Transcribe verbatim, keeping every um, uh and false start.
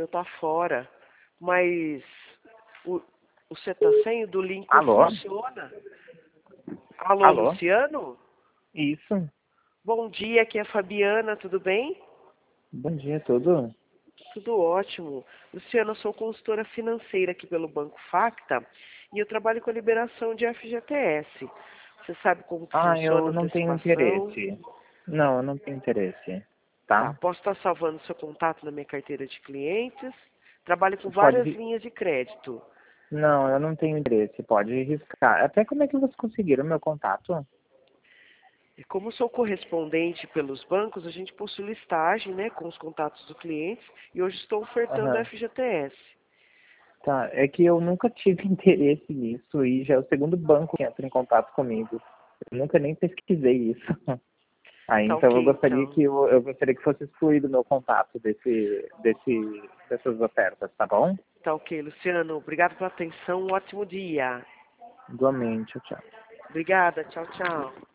meu tá fora. Mas o, o você tá sem o do link não Alô? funciona. Alô, Alô? Luciano? Isso. Bom dia, aqui é a Fabiana, tudo bem? Bom dia, tudo? Tudo ótimo. Luciano, eu sou consultora financeira aqui pelo Banco Facta e eu trabalho com a liberação de F G T S. Você sabe como que Ah, funciona eu a não tenho antecipação? interesse. Não, eu não tenho interesse. Tá, Tá? posso estar salvando seu contato na minha carteira de clientes. Trabalho com várias Pode. linhas de crédito. Não, eu não tenho interesse. Pode riscar. Até como é que vocês conseguiram meu contato? E como sou correspondente pelos bancos, a gente possui listagem, né, com os contatos do cliente e hoje estou ofertando a Aham. F G T S. Tá, é que eu nunca tive interesse nisso e já é o segundo banco que entra em contato comigo. Eu nunca nem pesquisei isso. Aí, Tá então eu ok, gostaria então. que eu, eu gostaria que fosse excluído o meu contato desse, desse, dessas ofertas, tá bom? Tá ok, Luciano. Obrigado pela atenção. Um ótimo dia. Igualmente, tchau. Obrigada. Tchau, tchau.